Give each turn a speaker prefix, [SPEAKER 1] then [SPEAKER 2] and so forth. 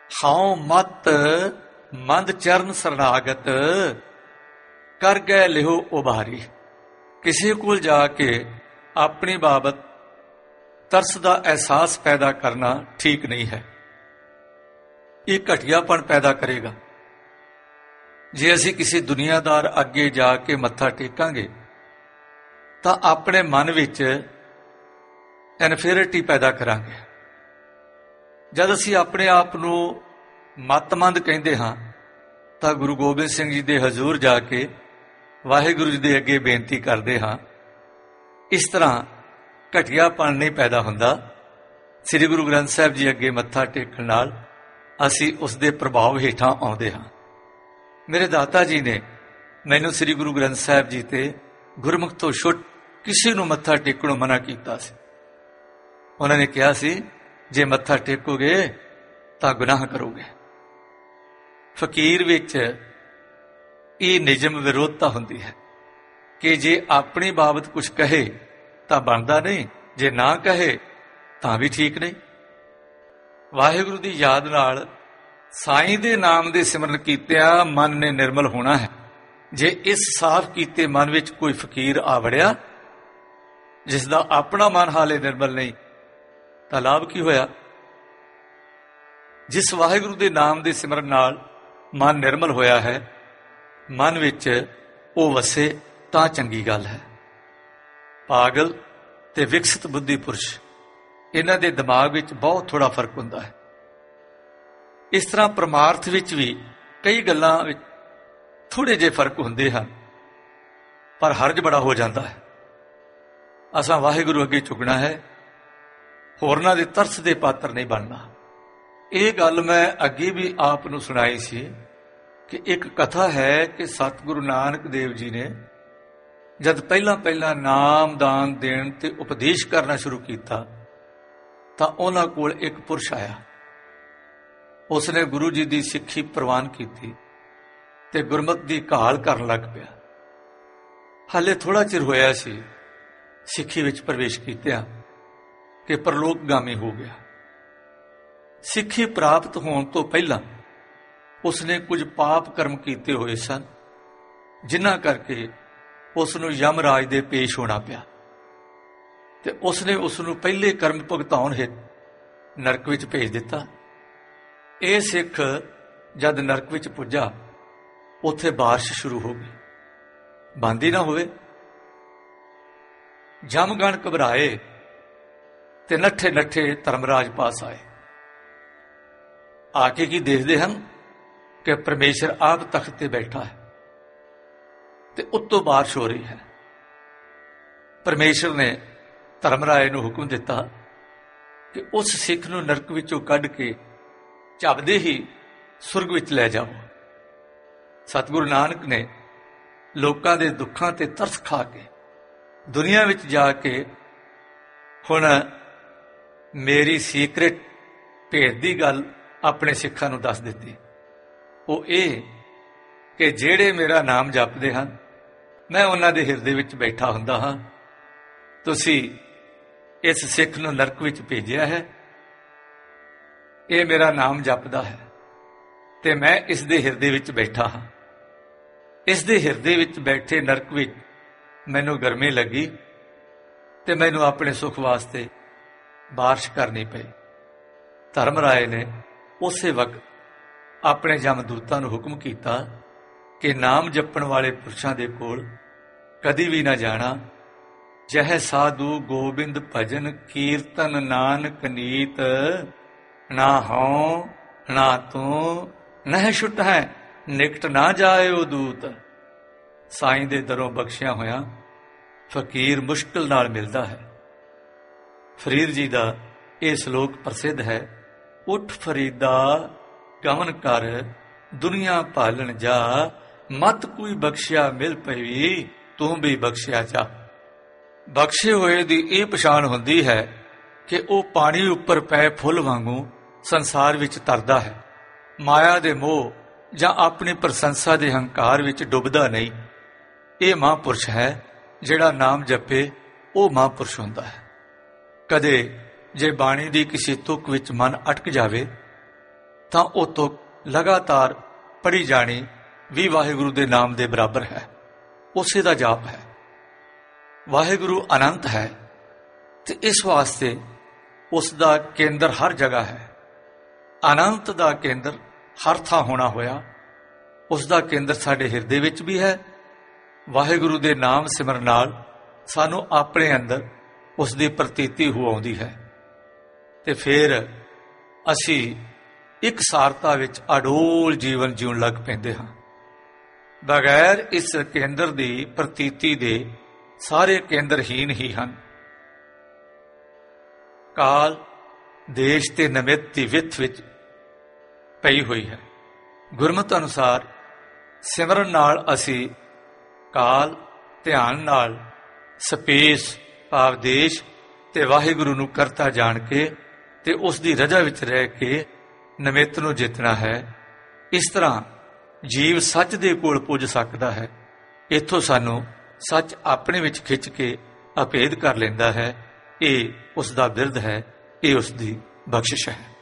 [SPEAKER 1] How ਮਤ ਮੰਦ ਚਰਨ ਸਰਨਾਗਤ, ਕਰ ਗਏ ਲਿਹੋ ਉਭਾਰੀ। ਕਿਸੇ ਕੋਲ ਜਾ ਕੇ ਆਪਣੀ ਬਾਬਤ ਤਰਸ ਦਾ ਅਹਿਸਾਸ ਪੈਦਾ ਕਰਨਾ ਠੀਕ ਨਹੀਂ ਹੈ। ਇਹ ਘਟੀਆਪਣ ਪੈਦਾ ਕਰੇਗਾ। ਜੇ ਅਸੀਂ ਕਿਸੇ ਦੁਨੀਆਦਾਰ ਅੱਗੇ ਜਾ ਕੇ ਮੱਥਾ ਟੇਕਾਂਗੇ ਤਾਂ ਆਪਣੇ ਮਨ ਵਿੱਚ ਇਨਫੀਰੀਅਰਿਟੀ ਪੈਦਾ ਕਰਾਂਗੇ। ਜਦ ਅਸੀਂ ਆਪਣੇ ਆਪ ਨੂੰ ਮੱਤਮੰਦ ਕਹਿੰਦੇ ਹਾਂ ਤਾਂ ਗੁਰੂ ਗੋਬਿੰਦ ਸਿੰਘ ਜੀ ਦੇ ਹਜ਼ੂਰ ਜਾ ਕੇ ਵਾਹਿਗੁਰੂ ਜੀ ਦੇ ਅੱਗੇ ਬੇਨਤੀ ਕਰਦੇ ਹਾਂ। ਇਸ ਤਰ੍ਹਾਂ ਘਟੀਆਪਣ ਨਹੀਂ ਪੈਦਾ ਹੁੰਦਾ। ਸ੍ਰੀ ਗੁਰੂ ਗ੍ਰੰਥ ਸਾਹਿਬ ਜੀ ਅੱਗੇ ਮੱਥਾ ਟੇਕਣ ਨਾਲ ਅਸੀਂ ਉਸ ਦੇ ਪ੍ਰਭਾਵ ਹੇਠਾਂ ਆਉਂਦੇ ਹਾਂ। ਮੇਰੇ ਦਾਤਾ ਜੀ ਨੇ ਮੈਨੂੰ ਸ੍ਰੀ ਗੁਰੂ ਗ੍ਰੰਥ ਸਾਹਿਬ ਜੀ ਤੇ ਗੁਰਮੁਖ ਤੋਂ ਛੁੱਟ ਕਿਸੇ ਨੂੰ ਮੱਥਾ ਟੇਕਣੋਂ ਮਨਾ ਕੀਤਾ ਸੀ। ਉਹਨਾਂ ਨੇ ਕਿਹਾ ਸੀ, ਜੇ ਮੱਥਾ ਟੇਕੋਗੇ ਤਾਂ ਗੁਨਾਹ ਕਰੋਗੇ। ਫਕੀਰ ਵਿੱਚ ਇਹ ਨਿਯਮ ਵਿਰੋਧਤਾ ਹੁੰਦੀ ਹੈ ਕਿ ਜੇ ਆਪਣੀ ਬਾਬਤ ਕੁਝ ਕਹੇ ਤਾਂ ਬਣਦਾ ਨਹੀਂ, ਜੇ ਨਾ ਕਹੇ ਤਾਂ ਵੀ ਠੀਕ ਨਹੀਂ। ਵਾਹਿਗੁਰੂ ਦੀ ਯਾਦ ਨਾਲ ਸਾਈਂ ਦੇ ਨਾਮ ਦੇ ਸਿਮਰਨ ਕੀਤਿਆਂ ਮਨ ਨੇ ਨਿਰਮਲ ਹੋਣਾ ਹੈ। ਜੇ ਇਸ ਸਾਫ਼ ਕੀਤੇ ਮਨ ਵਿੱਚ ਕੋਈ ਫਕੀਰ ਆ ਵੜਿਆ ਜਿਸ ਦਾ ਆਪਣਾ ਮਨ ਹਾਲੇ ਨਿਰਮਲ ਨਹੀਂ, ਤਾਂ ਲਾਭ ਕੀ ਹੋਇਆ? ਜਿਸ ਵਾਹਿਗੁਰੂ ਦੇ ਨਾਮ ਦੇ ਸਿਮਰਨ ਨਾਲ ਮਨ ਨਿਰਮਲ ਹੋਇਆ ਹੈ, ਮਨ ਵਿੱਚ ਉਹ ਵਸੇ ਤਾਂ ਚੰਗੀ ਗੱਲ ਹੈ। ਪਾਗਲ ਤੇ ਵਿਕਸਿਤ ਬੁੱਧੀ ਪੁਰਸ਼, ਇਹਨਾਂ ਦੇ ਦਿਮਾਗ ਵਿੱਚ ਬਹੁਤ ਥੋੜਾ ਫਰਕ ਹੁੰਦਾ ਹੈ। ਇਸ ਤਰ੍ਹਾਂ ਪਰਮਾਰਥ ਵਿੱਚ ਵੀ ਕਈ ਗੱਲਾਂ ਵਿੱਚ ਥੋੜੇ ਜਿਹੇ ਫਰਕ ਹੁੰਦੇ ਹਨ, ਪਰ ਹਰਜ ਬੜਾ ਹੋ ਜਾਂਦਾ ਹੈ। ਅਸਾਂ ਵਾਹਿਗੁਰੂ ਅੱਗੇ ਝੁਕਣਾ ਹੈ, ਹੋਰਨਾਂ ਦੇ ਤਰਸ ਦੇ ਪਾਤਰ ਨਹੀਂ ਬਣਨਾ। ਇਹ ਗੱਲ ਮੈਂ ਅੱਗੇ ਵੀ ਆਪ ਨੂੰ ਸੁਣਾਈ ਸੀ ਕਿ ਇੱਕ ਕਥਾ ਹੈ ਕਿ ਸਤਿਗੁਰੂ ਨਾਨਕ ਦੇਵ ਜੀ ਨੇ ਜਦ ਪਹਿਲਾਂ ਨਾਮ ਦਾਨ ਦੇਣ ਤੇ ਉਪਦੇਸ਼ ਕਰਨਾ ਸ਼ੁਰੂ ਕੀਤਾ ਤਾਂ ਉਹਨਾਂ ਕੋਲ ਇੱਕ ਪੁਰਸ਼ ਆਇਆ। ਉਸਨੇ ਗੁਰੂ ਜੀ ਦੀ ਸਿੱਖੀ ਪ੍ਰਵਾਨ ਕੀਤੀ ਤੇ ਗੁਰਮਤਿ ਦੀ ਘਾਲ ਕਰਨ ਲੱਗ ਪਿਆ। ਹਾਲੇ ਥੋੜਾ ਚਿਰ ਹੋਇਆ ਸੀ ਸਿੱਖੀ ਵਿੱਚ ਪ੍ਰਵੇਸ਼ ਕੀਤਿਆਂ ਕਿ ਪਰਲੋਕਗਾਮੀ ਹੋ ਗਿਆ। ਸਿੱਖੀ ਪ੍ਰਾਪਤ ਹੋਣ ਤੋਂ ਪਹਿਲਾਂ ਉਸਨੇ ਕੁਝ ਪਾਪ ਕਰਮ ਕੀਤੇ ਹੋਏ ਸਨ, ਜਿਨ੍ਹਾਂ ਕਰਕੇ ਉਸ ਨੂੰ ਯਮਰਾਜ ਦੇ ਪੇਸ਼ ਹੋਣਾ ਪਿਆ ਤੇ ਉਸਨੇ ਉਸ ਨੂੰ ਪਹਿਲੇ ਕਰਮ ਭੁਗਤਾਉਣ ਹਿੱਤ ਨਰਕ ਵਿੱਚ ਭੇਜ ਦਿੱਤਾ। ਇਹ ਸਿੱਖ ਜਦ ਨਰਕ ਵਿੱਚ ਪੁੱਜਾ, ਉੱਥੇ ਬਾਰਿਸ਼ ਸ਼ੁਰੂ ਹੋ ਗਈ, ਬੰਦ ਹੀ ਨਾ ਹੋਵੇ। ਜਮਗਣ ਘਬਰਾਏ ਤੇ ਨੱਠੇ ਧਰਮਰਾਜ ਪਾਸ ਆਏ। ਆ ਕੇ ਕੀ ਦੇਖਦੇ ਹਨ ਕਿ ਪਰਮੇਸ਼ਰ ਆਪ ਤਖਤ ਤੇ ਬੈਠਾ ਹੈ ਤੇ ਉੱਤੋਂ ਬਾਰਿਸ਼ ਹੋ ਰਹੀ ਹੈ। ਪਰਮੇਸ਼ਰ ਨੇ ਧਰਮਰਾਜ ਨੂੰ ਹੁਕਮ ਦਿੱਤਾ ਕਿ ਉਸ ਸਿੱਖ ਨੂੰ ਨਰਕ ਵਿੱਚੋਂ ਕੱਢ ਕੇ ਝੱਬਦੇ ਹੀ ਸੁਰਗ ਵਿੱਚ ਲੈ ਜਾਓ। ਸਤਿਗੁਰੂ ਨਾਨਕ ਨੇ ਲੋਕਾਂ ਦੇ ਦੁੱਖਾਂ ਤੇ ਤਰਸ ਖਾ ਕੇ ਦੁਨੀਆ ਵਿੱਚ ਜਾ ਕੇ ਹੁਣ ਮੇਰੀ ਸੀਕ੍ਰੇਟ ਭੇਦ ਦੀ ਗੱਲ ਆਪਣੇ ਸਿੱਖਾਂ ਨੂੰ ਦੱਸ ਦਿੱਤੀ। ਉਹ ਇਹ ਕਿ ਜਿਹੜੇ ਮੇਰਾ ਨਾਮ ਜਪਦੇ ਹਨ, ਮੈਂ ਉਹਨਾਂ ਦੇ ਹਿਰਦੇ ਵਿੱਚ ਬੈਠਾ ਹੁੰਦਾ ਹਾਂ। ਤੁਸੀਂ ਇਸ ਸਿੱਖ ਨੂੰ ਨਰਕ ਵਿੱਚ ਭੇਜਿਆ ਹੈ, ਇਹ ਮੇਰਾ ਨਾਮ ਜਪਦਾ ਹੈ ਤੇ ਮੈਂ ਇਸ ਦੇ ਹਿਰਦੇ ਵਿੱਚ ਬੈਠਾ ਹਾਂ। ਇਸ ਦੇ ਹਿਰਦੇ ਵਿੱਚ ਬੈਠੇ ਨਰਕ ਵਿੱਚ ਮੈਨੂੰ ਗਰਮੀ ਲੱਗੀ ਤੇ ਮੈਨੂੰ ਆਪਣੇ ਸੁੱਖ ਵਾਸਤੇ ਬਾਰਿਸ਼ ਕਰਨੀ ਪਈ। ਧਰਮਰਾਏ ਨੇ ਉਸੇ ਵਕਤ ਆਪਣੇ ਜਮਦੂਤਾਂ ਨੂੰ ਹੁਕਮ ਕੀਤਾ ਕਿ ਨਾਮ ਜਪਣ ਵਾਲੇ ਪੁਰਸ਼ਾਂ ਦੇ ਕੋਲ ਕਦੀ ਵੀ ਨਾ ਜਾਣਾ। ਜਹ ਸਾਧੂ ਗੋਬਿੰਦ ਭਜਨ ਕੀਰਤਨ ਨਾਨਕ ਨੀਤ, ਨਾ ਹਉ ਨਾ ਤੂੰ ਨਹਿ ਛੁੱਟ ਹੈ ਨਿਕਟ ਨਾ ਜਾਇਓ ਦੂਤ। ਸਾਈਂ ਦੇ ਦਰੋਂ ਬਖਸ਼ਿਆ ਹੋਇਆ ਫਕੀਰ ਮੁਸ਼ਕਿਲ ਨਾਲ ਮਿਲਦਾ ਹੈ। ਫਰੀਦ ਜੀ ਦਾ ਇਹ ਸ਼ਲੋਕ ਪ੍ਰਸਿੱਧ ਹੈ, ਉੱਠ ਫਰੀਦਾ ਗਮਨ ਕਰ ਦੁਨੀਆ ਭਾਲਣ ਜਾ, ਮਤ ਕੋਈ ਬਖਸ਼ਿਆ ਮਿਲ ਪਈ ਤੂੰ ਵੀ ਬਖਸ਼ਿਆ ਜਾ। ਬਖਸ਼ੇ ਹੋਏ ਦੀ ਇਹ ਪਛਾਣ ਹੁੰਦੀ ਹੈ ਕਿ ਉਹ ਪਾਣੀ ਉੱਪਰ ਪਏ ਫੁੱਲ ਵਾਂਗੂ ਸੰਸਾਰ ਵਿੱਚ ਤਰਦਾ ਹੈ। ਮਾਇਆ ਦੇ ਮੋਹ ਜਾਂ ਆਪਣੀ ਪ੍ਰਸ਼ੰਸਾ ਦੇ ਹੰਕਾਰ ਵਿੱਚ ਡੁੱਬਦਾ ਨਹੀਂ। ਇਹ ਮਹਾਂਪੁਰਸ਼ ਹੈ ਜਿਹੜਾ ਨਾਮ ਜਪੇ, ਉਹ ਮਹਾਂਪੁਰਸ਼ ਹੁੰਦਾ ਹੈ। ਕਦੇ ਜੇ ਬਾਣੀ ਦੀ ਕਿਸੇ ਤੁਕ ਵਿੱਚ ਮਨ ਅਟਕ ਜਾਵੇ ਤਾਂ ਉਹ ਤੋਂ ਲਗਾਤਾਰ ਪੜ੍ਹੀ ਜਾਣੀ ਵੀ ਵਾਹਿਗੁਰੂ ਦੇ ਨਾਮ ਦੇ ਬਰਾਬਰ ਹੈ, ਉਸੇ ਦਾ ਜਾਪ ਹੈ। ਵਾਹਿਗੁਰੂ ਅਨੰਤ ਹੈ ਤੇ ਇਸ ਵਾਸਤੇ ਉਸ ਦਾ ਕੇਂਦਰ ਹਰ ਜਗ੍ਹਾ ਹੈ। ਅਨੰਤ ਦਾ ਕੇਂਦਰ ਹਰ ਥਾਂ ਹੋਣਾ ਹੋਇਆ, ਉਸ ਦਾ ਕੇਂਦਰ ਸਾਡੇ ਹਿਰਦੇ ਵਿੱਚ ਵੀ ਹੈ। ਵਾਹਿਗੁਰੂ ਦੇ ਨਾਮ ਸਿਮਰਨ ਨਾਲ ਸਾਨੂੰ ਆਪਣੇ ਅੰਦਰ ਉਸ ਦੀ ਪ੍ਰਤੀਤੀ ਹੋ ਆਉਂਦੀ ਹੈ ਤੇ ਫਿਰ ਅਸੀਂ ਇੱਕ ਸਾਰਤਾ ਵਿੱਚ ਅਡੋਲ ਜੀਵਨ ਜਿਉਣ ਲੱਗ ਪੈਂਦੇ ਹਾਂ। ਬਗੈਰ ਇਸ ਕੇਂਦਰ ਦੀ ਪ੍ਰਤੀਤੀ ਦੇ ਸਾਰੇ ਕੇਂਦਰਹੀਨ ਹੀ ਹਨ। ਕਾਲ, ਦੇਸ਼ ਤੇ ਨਿਮਿਤ ਦੀ ਵਿੱਥ ਵਿੱਚ ਪਈ ਹੋਈ ਹੈ। ਗੁਰਮਤਿ ਅਨੁਸਾਰ ਸਿਮਰਨ ਨਾਲ ਅਸੀਂ ਕਾਲ, ਧਿਆਨ ਨਾਲ ਸਪੇਸ ਭਾਵ ਦੇਸ਼ ਤੇ ਵਾਹਿਗੁਰੂ ਨੂੰ ਕਰਤਾ ਜਾਣ ਕੇ ਤੇ ਉਸ ਦੀ ਰਜਾ ਵਿੱਚ ਰਹਿ ਕੇ ਨਿਮਿਤ ਨੂੰ ਜਿੱਤਣਾ ਹੈ। ਇਸ ਤਰ੍ਹਾਂ ਜੀਵ ਸੱਚ ਦੇ ਕੋਲ ਪੁੱਜ ਸਕਦਾ ਹੈ। ਇੱਥੋਂ ਸਾਨੂੰ ਸੱਚ ਆਪਣੇ ਵਿੱਚ ਖਿੱਚ ਕੇ ਅਭੇਦ ਕਰ ਲੈਂਦਾ ਹੈ। ਇਹ ਉਸ ਦਾ ਬਿਰਧ ਹੈ, ਇਹ ਉਸ ਦੀ ਬਖਸ਼ਿਸ਼ ਹੈ।